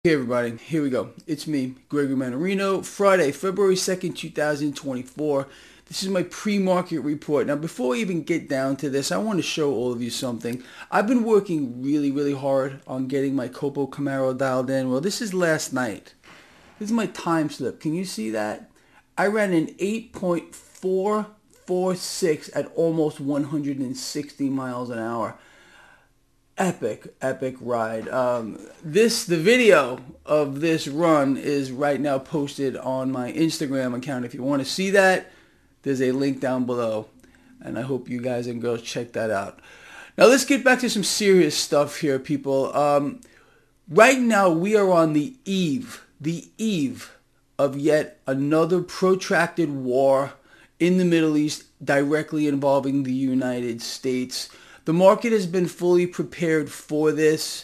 Hey everybody, here we go. It's me, Gregory Mannarino. Friday, February 2nd, 2024. This is my pre-market report. Now before we even get down to this, I want to show all of you something. I've been working really hard on getting my Copo Camaro dialed in. Well, this is last night. This is my time slip. Can you see that? I ran an 8.446 at almost 160 miles an hour. Epic ride. The video of this run is right now posted on my Instagram account. If you want to see that, there's a link down below, and I hope you guys and girls check that out. Now let's get back to some serious stuff here, people. Right now we are on the eve of yet another protracted war in the Middle East directly involving the United States. The market has been fully prepared for this.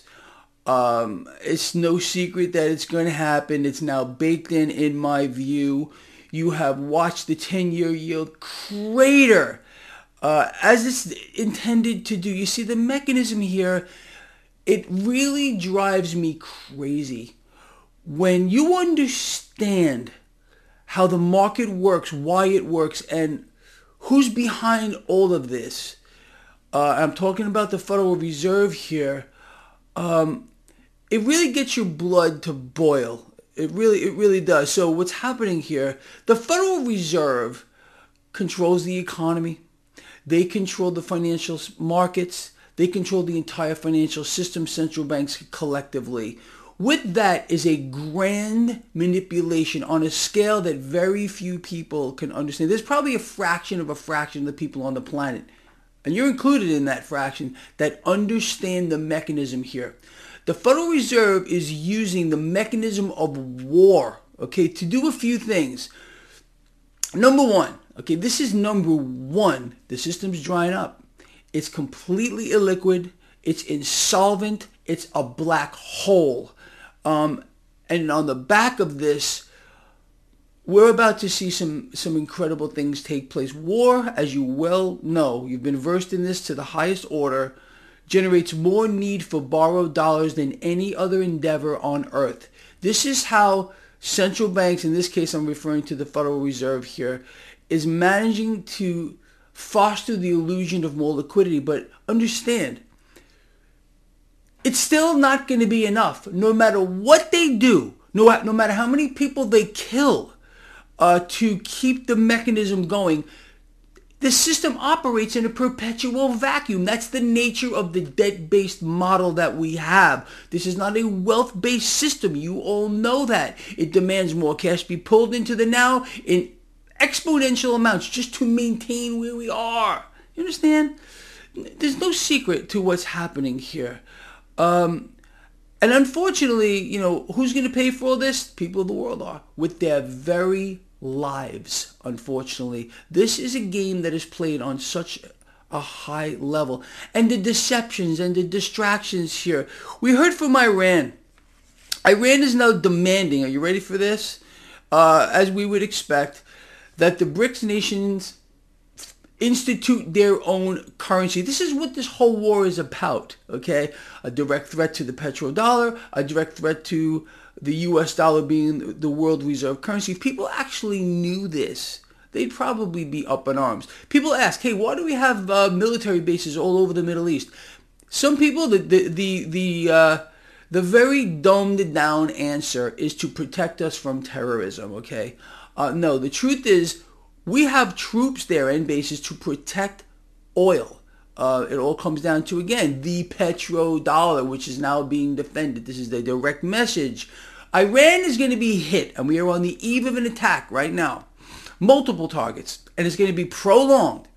It's no secret that it's going to happen. It's now baked in my view. You have watched the 10-year yield crater as it's intended to do. You see the mechanism here. It really drives me crazy. When you understand how the market works, why it works, and who's behind all of this, I'm talking about the Federal Reserve here. It really gets your blood to boil. It really does. So what's happening here? The Federal Reserve controls the economy. They control the financial markets. They control the entire financial system, central banks collectively. With that is a grand manipulation on a scale that very few people can understand. There's probably a fraction of the people on the planet, and you're included in that fraction, that understand the mechanism here. The Federal Reserve is using the mechanism of war, okay, to do a few things. Number one, okay, this is number one. The system's drying up. It's completely illiquid. It's insolvent. It's a black hole. And on the back of this, we're about to see some incredible things take place. War, as you well know, you've been versed in this to the highest order, generates more need for borrowed dollars than any other endeavor on earth. This is how central banks, in this case I'm referring to the Federal Reserve here, is managing to foster the illusion of more liquidity. But understand, it's still not going to be enough. No matter what they do, no matter how many people they kill, to keep the mechanism going, the system operates in a perpetual vacuum. That's the nature of the debt-based model that we have. This is not a wealth-based system. You all know that. It demands more cash be pulled into the now in exponential amounts just to maintain where we are. You understand? There's no secret to what's happening here. And unfortunately, you know, who's going to pay for all this? People of the world are, with their very lives, unfortunately. This is a game that is played on such a high level. And the deceptions and the distractions here. We heard from Iran. Iran is now demanding, are you ready for this? As we would expect, that the BRICS nations institute their own currency. This is what this whole war is about, okay? A direct threat to the petrodollar, a direct threat to the US dollar being the world reserve currency. If people actually knew this, they'd probably be up in arms. People ask, hey, why do we have military bases all over the Middle East? Some people, the very dumbed down answer is to protect us from terrorism, okay? No, the truth is, we have troops there and bases to protect oil. It all comes down to, again, the petrodollar, which is now being defended. This is the direct message. Iran is going to be hit, and we are on the eve of an attack right now. Multiple targets, and it's going to be prolonged.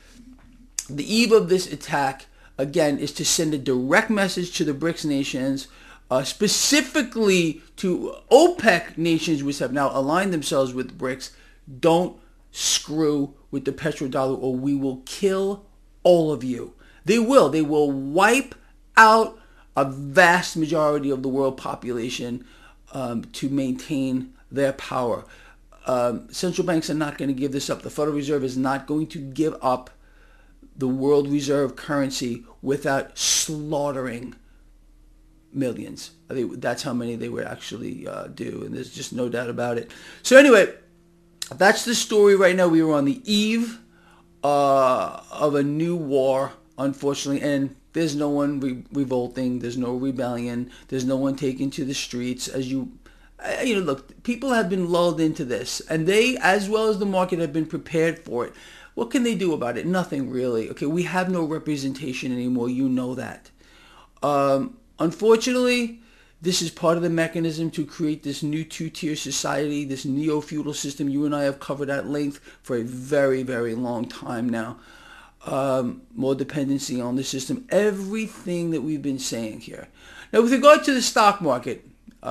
The eve of this attack, again, is to send a direct message to the BRICS nations, specifically to OPEC nations, which have now aligned themselves with BRICS. Don't screw with the petrodollar or we will kill all of you. They will. They will wipe out a vast majority of the world population to maintain their power. Central banks are not going to give this up. The Federal Reserve is not going to give up the world reserve currency without slaughtering millions. That's how many they would actually do, and there's just no doubt about it. So anyway, that's the story right now. We are on the eve of a new war, unfortunately, and there's no one revolting. There's no rebellion. There's no one taking to the streets. Look, people have been lulled into this, and they, as well as the market, have been prepared for it. What can they do about it? Nothing really. Okay, we have no representation anymore. You know that. Unfortunately, this is part of the mechanism to create this new two-tier society, this neo-feudal system you and I have covered at length for a very, very long time now. More dependency on the system. Everything that we've been saying here. Now, with regard to the stock market,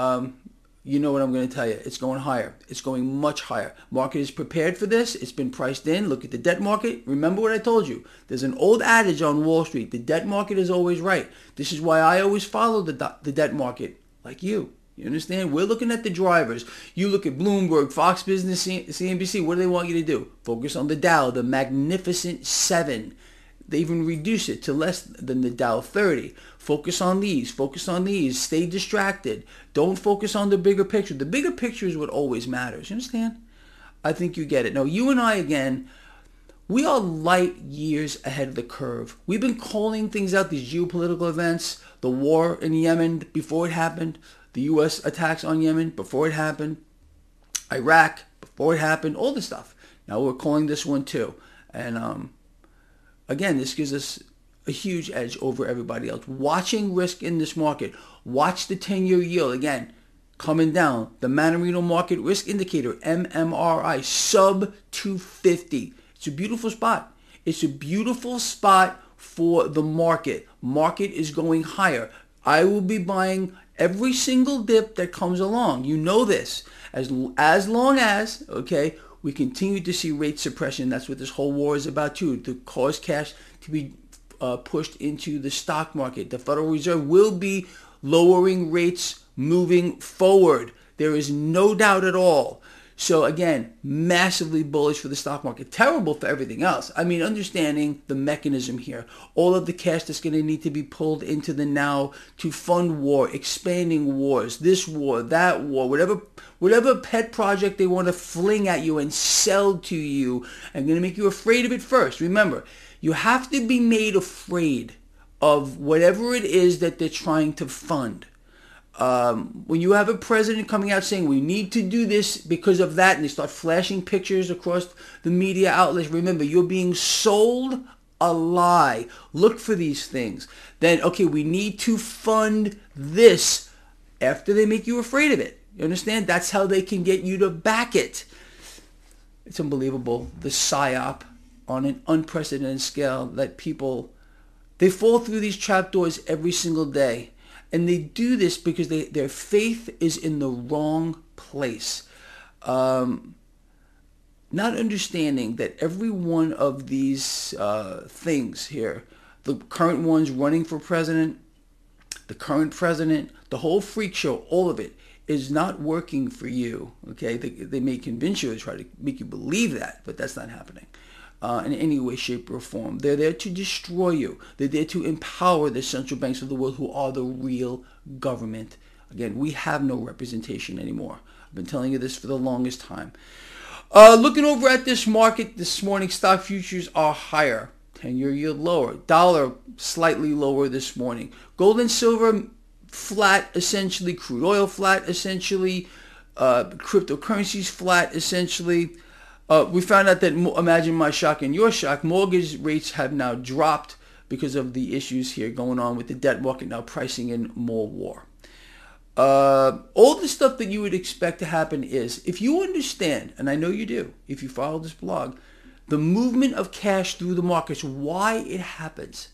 you know what I'm going to tell you. It's going higher. It's going much higher. Market is prepared for this. It's been priced in. Look at the debt market. Remember what I told you. There's an old adage on Wall Street. The debt market is always right. This is why I always follow the debt market, like you. You understand? We're looking at the drivers. You look at Bloomberg, Fox Business, CNBC. What do they want you to do? Focus on the Dow, the Magnificent Seven. They even reduce it to less than the Dow 30. Focus on these. Focus on these. Stay distracted. Don't focus on the bigger picture. The bigger picture is what always matters. You understand? I think you get it. Now, you and I, again, we are light years ahead of the curve. We've been calling things out, these geopolitical events, the war in Yemen before it happened, the U.S. attacks on Yemen before it happened, Iraq before it happened, all this stuff. Now we're calling this one too. And again, this gives us a huge edge over everybody else. Watching risk in this market. Watch the 10-year yield. Again, coming down. The Mannarino Market Risk Indicator, MMRI, sub 250. It's a beautiful spot. It's a beautiful spot for the market. Market is going higher. I will be buying every single dip that comes along. You know this. As long as, okay, we continue to see rate suppression. That's what this whole war is about too, to cause cash to be pushed into the stock market. The Federal Reserve will be lowering rates moving forward. There is no doubt at all. So again, massively bullish for the stock market. Terrible for everything else. I mean, understanding the mechanism here. All of the cash that's going to need to be pulled into the now to fund war, expanding wars, this war, that war, whatever pet project they want to fling at you and sell to you and going to make you afraid of it first. Remember, you have to be made afraid of whatever it is that they're trying to fund. When you have a president coming out saying we need to do this because of that, and they start flashing pictures across the media outlets, remember, you're being sold a lie. Look for these things. Then, okay, we need to fund this after they make you afraid of it. You understand? That's how they can get you to back it. It's unbelievable. The psyop on an unprecedented scale that people, they fall through these trapdoors every single day. And they do this because their faith is in the wrong place. Not understanding that every one of these things here, the current ones running for president, the current president, the whole freak show, all of it is not working for you. Okay, they may convince you to try to make you believe that, but that's not happening. In any way, shape, or form. They're there to destroy you. They're there to empower the central banks of the world who are the real government. Again, we have no representation anymore. I've been telling you this for the longest time. Looking over at this market this morning, stock futures are higher. 10-year yield lower. Dollar slightly lower this morning. Gold and silver flat essentially. Crude oil flat essentially. Cryptocurrencies flat essentially. We found out that, imagine my shock and your shock, mortgage rates have now dropped because of the issues here going on with the debt market now pricing in more war. All the stuff that you would expect to happen is, if you understand, and I know you do, if you follow this blog, the movement of cash through the markets, why it happens.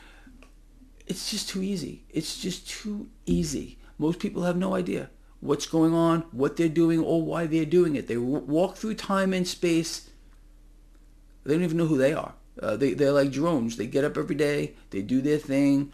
It's just too easy. It's just too easy. Most people have no idea what's going on, what they're doing, or why they're doing it. They walk through time and space. They don't even know who they are. They're like drones. They get up every day. They do their thing.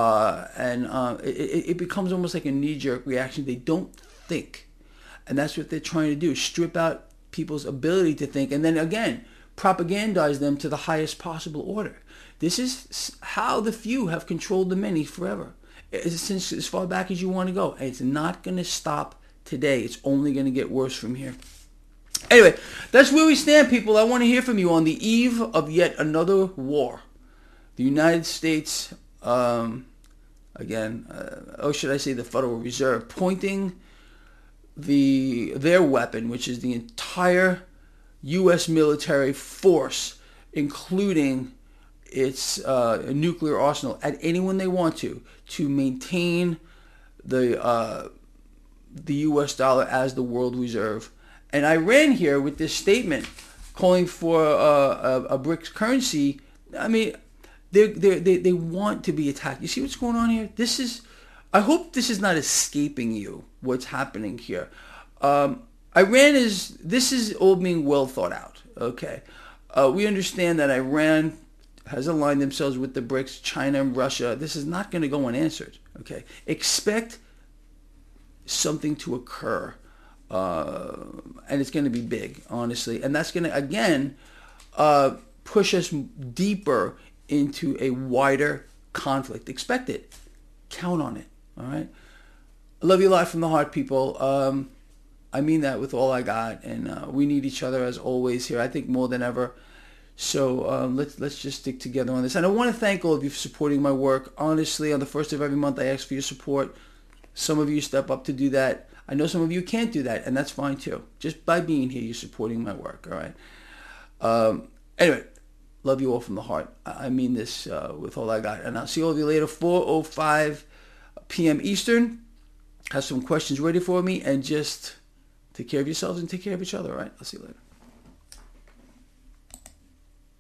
It becomes almost like a knee-jerk reaction. They don't think. And that's what they're trying to do, strip out people's ability to think. And then again, propagandize them to the highest possible order. This is how the few have controlled the many forever. since as far back as you want to go. And it's not going to stop today. It's only going to get worse from here. Anyway, that's where we stand, people. I want to hear from you on the eve of yet another war. The United States, or should I say the Federal Reserve, pointing their weapon, which is the entire U.S. military force, including its nuclear arsenal, at anyone they want to maintain the U.S. dollar as the world reserve. And Iran here with this statement calling for a BRICS currency. I mean, they want to be attacked. You see what's going on here? I hope this is not escaping you, what's happening here. This is all being well thought out, okay? We understand that Iran has aligned themselves with the BRICS, China and Russia. This is not going to go unanswered, okay? Expect something to occur, and it's going to be big, honestly. And that's going to, again, push us deeper into a wider conflict. Expect it. Count on it, all right? I love you a lot from the heart, people. I mean that with all I got, and we need each other as always here, I think more than ever. So let's just stick together on this. And I want to thank all of you for supporting my work. Honestly, on the first of every month, I ask for your support. Some of you step up to do that. I know some of you can't do that, and that's fine too. Just by being here, you're supporting my work, all right? Anyway, love you all from the heart. I mean this with all I got. And I'll see all of you later, 4:05 p.m. Eastern. Have some questions ready for me, and just take care of yourselves and take care of each other, all right? I'll see you later.